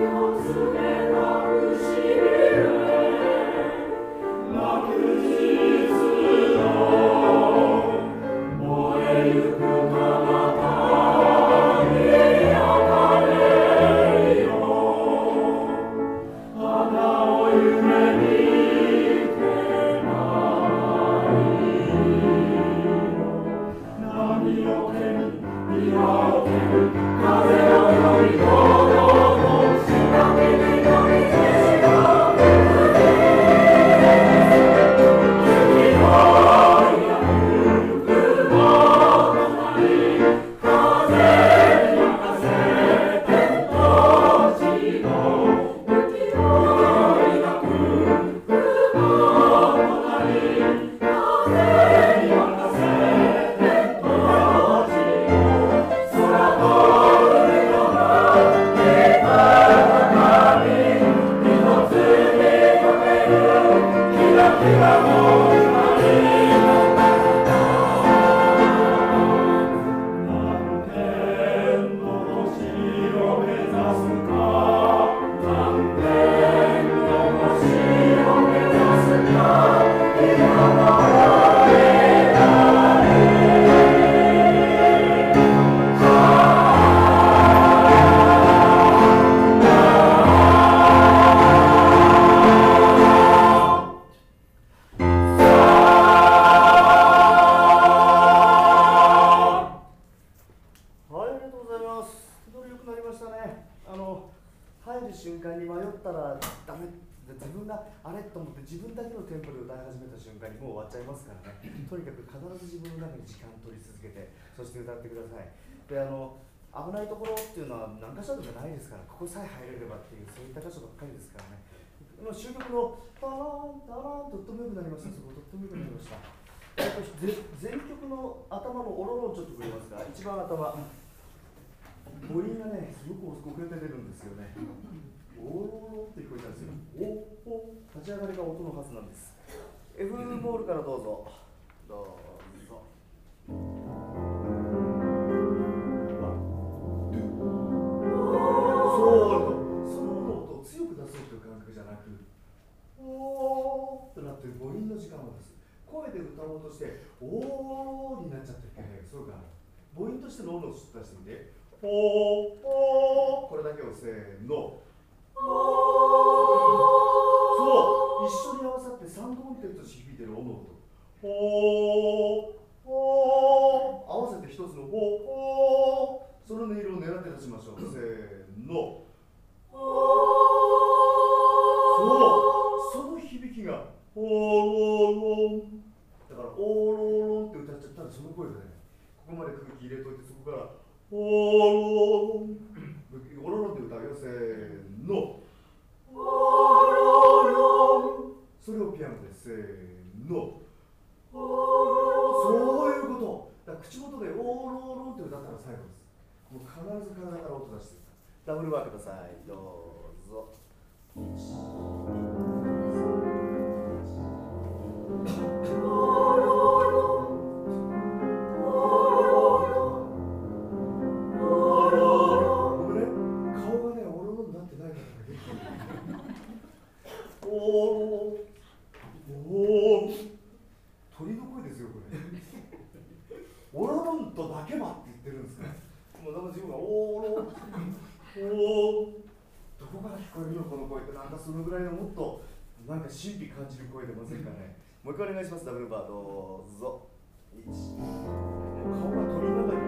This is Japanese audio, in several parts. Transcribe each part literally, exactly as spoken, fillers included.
ここさえ入れればっていうそういった箇所ばっかりですからね。今終局のタラーンタラーンととっても良くなりました。そことっても良くなりました。全曲の頭のオロロンちょっとくれますか。一番頭母音がねすごく遅れて出るんですよね。オロロって聞こえたんですよ。おお立ち上がりが音のはずなんです。 F ボールからどうぞどうぞ。その音を強く出そうという感覚じゃなく、おーってなって母音の時間をです。声で歌おうとして、おーになっちゃってるけど、そうか。母音としての音を出してみて、おー、おー、これだけをせーの。そう、一緒に合わさって三度音程として響いてる音のこと。おー、おー、合わせて一つのおー、その音色を狙って出しましょう。せーの。そう、その響きがオーローロンだからオーローロンって歌っちゃったらその声だね。ここまで空気入れといてそこからオーローロンオロロンって歌うよ。せーの。オーロロンそれをピアノでせーの。そういうことだから口元でオーローロンって歌ったら最後です。もう必ず体から音出してダブルワークください。どうぞ。いち、に、さん、オロロンオロロンオロロン。僕ね、顔がね、オロロンになってないからね。オロオロ鳥の声ですよ、これ。オロロンとだけばって言ってるんですか。もうだから自分がオーローおーどこから聞こえるのこの声ってなんかそのぐらいのもっとなんか神秘感じる声でませんかね。もう一回お願いします。ダブルバーどうぞ。いち顔が鳥の中に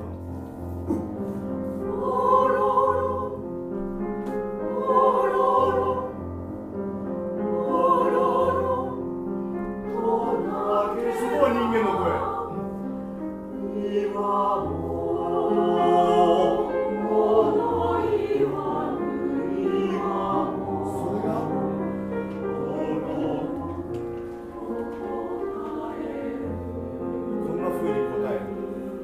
オロロオロロオロロとだけそこは人間の声。今もこんな風に答える。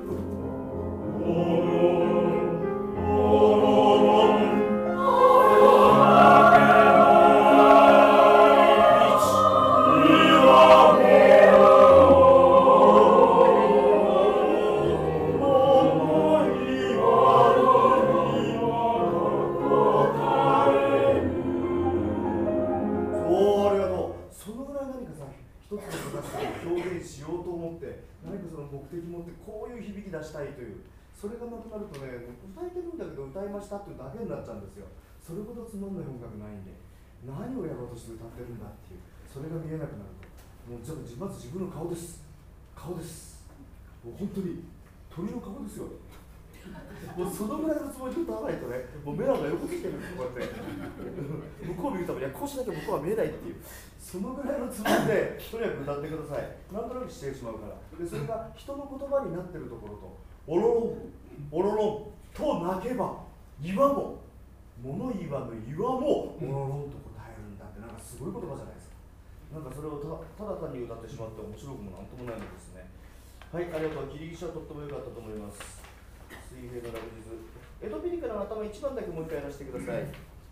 しようと思って何かその目的持ってこういう響き出したいという、それがなくなるとね、歌えてるんだけど歌いましたっていうだけになっちゃうんですよ。それほどつまんない音楽ないんで、何をやろうとして歌ってるんだっていう、それが見えなくなると、もうじゃあまず自分の顔です、顔です、もう本当に鳥の顔ですよ。もうそのぐらいのつもりで歌わないとね、もう目なんか横切ってるんですよ、こうやって向こう見るためにはこうしなきゃ向こうは見えないっていう、そのぐらいのつもりでとにかく歌ってください。なんとなくしてしまうから。でそれが人の言葉になってるところと、おろろんおろろんと鳴けば岩も物言わぬ岩もおろろんと答えるんだって、なんかすごい言葉じゃないですか。なんかそれを た, ただ単に歌ってしまって面白くもなんともないのですね。はい、ありがとう。切り岸はとっても良かったと思います。水平のラブジズ、エドピリカの頭一番だけもう一回やらせてください。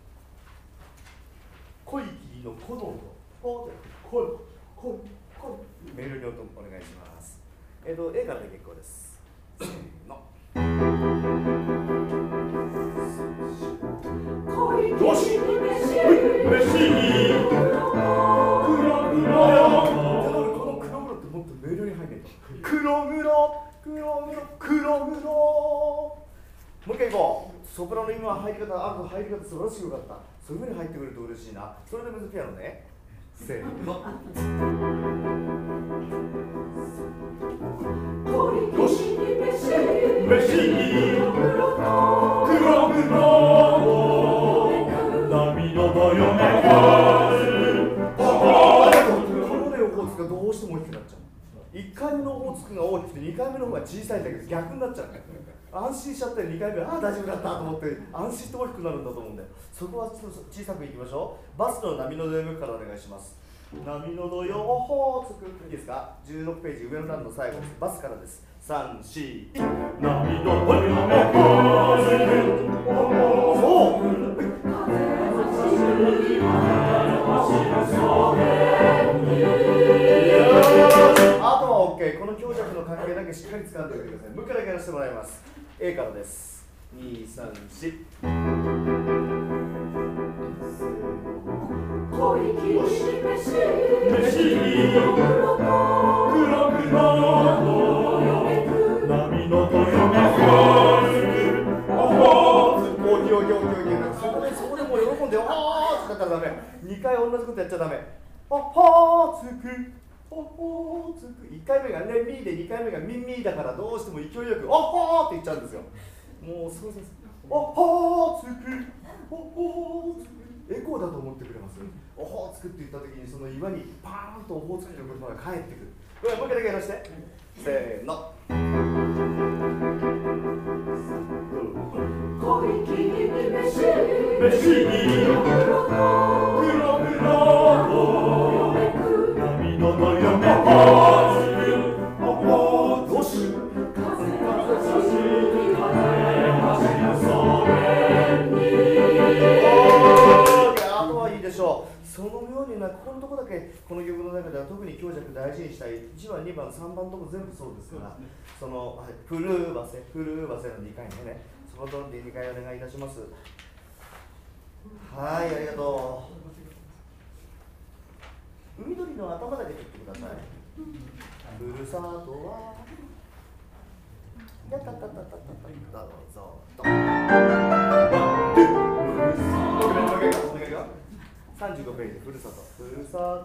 濃い霧の炎とこうこうこうこうメールに音お願いします。えっと A からで結構です。せーの。よし、飯に黒黒、この黒黒ってもっとメールに入ってる。黒黒黒黒黒黒。もう一回いこう。ソプラノ今入り方、あと入り方素晴らしくよかった。そういう風に入ってくると嬉しいな。それで水ピアノね。せーの。よし、飯に黒黒波のどよめこのね、オホーツクがどうしても大きくなっちゃう。いっかいめのオホーツクが大きくてにかいめの方が小さいんだけど逆になっちゃう。安心しちゃってにかいめ、ああ大丈夫だったと思って安心して大きくなるんだと思うんだよ。そこはちょっと小さくいきましょう。バスの波のどよめからお願いします。波のどよオホーツク、いいですか。じゅうろくページ上の段の最後です。バスからです。さん、よん、波のどよめそうあとは OK。 この強弱の関係だけしっかり掴んでおいてください。もう一回だけやらせてもらいます。 A からです。に、さん、よん。濃い霧に飯に黒黒波のどよめおぎおぎおぎおぎ、そこでそこでもう喜んで、あーってだったらダメ。にかい同じことやっちゃダメ。あはーつくあはーつく。いっかいめがねミーでにかいめがミンミーだからどうしても勢いよくあはーって言っちゃうんですよ。もうそうそうそう、あはーつくあはーつく、エコーだと思ってくれます。オホーツクって言った時にその岩にパーンとオホーツクの言葉が返ってくる。もう一回だけやらせて。せーの。濃い霧に飯に黒黒波のどよめオホーツクオホーツク。よし。風風しき風走るそれに。あとはいいでしょう。そのようにな、ここのところだけこの曲の中では特に強弱大事にしたい。いちばん、にばん、さんばんとも全部そうですから、その、はい、フルーバセ、フルーバセのにかいめね、その通りでにかいお願いいたします。はい、ありがとう。海鳥の頭だけ取ってください。ふるさとは、やったったったったったった、どうぞ。さんじゅうごページ、ふるさと。ふるさとは。はい、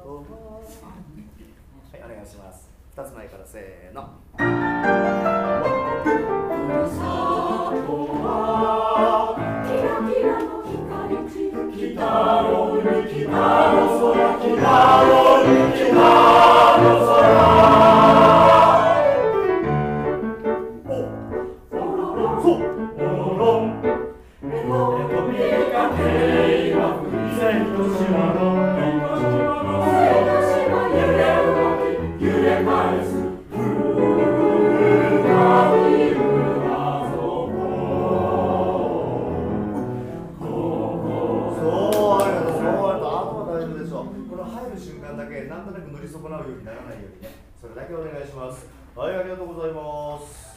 お願いします。ふたつまえからせーの。ふるさとは。キラキラの光地。北の海、北の空、北の海、北の空。お、おろろん、そう、おろろん。えとみかけいはふりせんとしまの。なんとなく乗り損なうようにならないようにね、それだけお願いします。はい、ありがとうございます。